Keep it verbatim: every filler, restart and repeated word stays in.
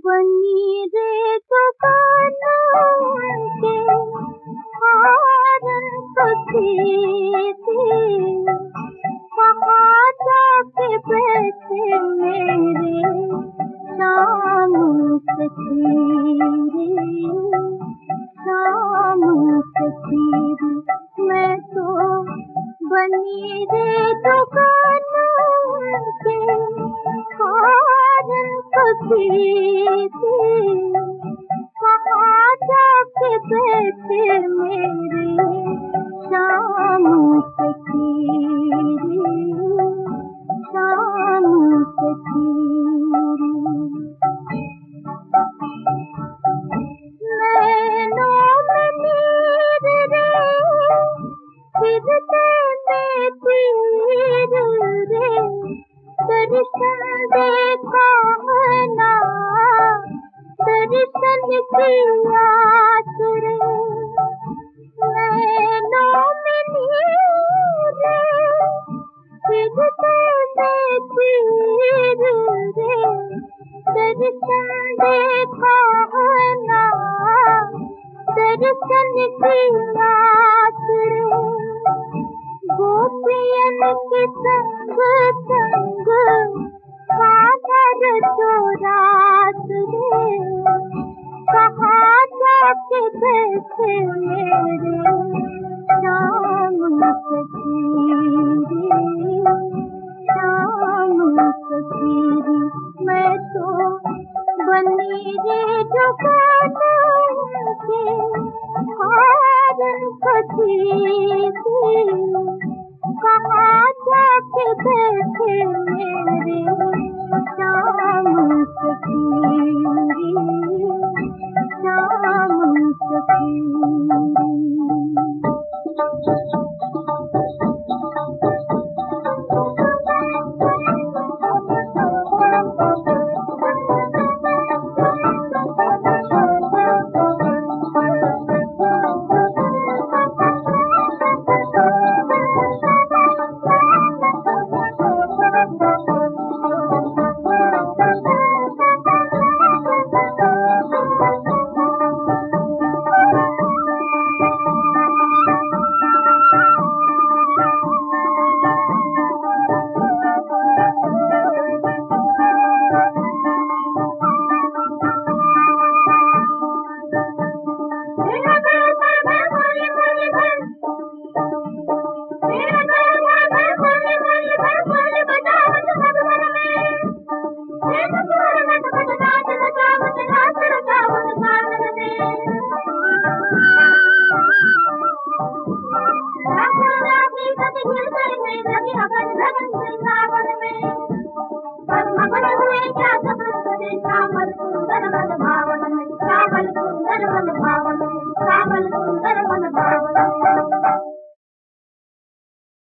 बनी रे दुकानों के हारन तो थी थी, कहाँ जाके बैठे मेरे शाम सखीरी, शाम सखीरी। मैं तो बनी रे दुकानों के हारन तो थी थी, कहाँ जाके बैठे मेरे शाम सखीरी, शाम सखीरी। नैनों में नीर रे, फिरते में तीर रे, दर्शन देखा है ना, दर्शन की आस रे। नैनों में नीर रे, फिरते में तीर रे, दर्शन देखा है ना, दर्शन की आस रे। गोपियन के संग संग कांवर चोरात रे, कहाँ जाके बैठे मेरे शाम सखीरी, शाम सखीरी। मैं तो बनी रे दुकानों के हारन तो थी थी, कहाँ जाके बैठे मेरे शाम सखीरी, शाम सखीरी।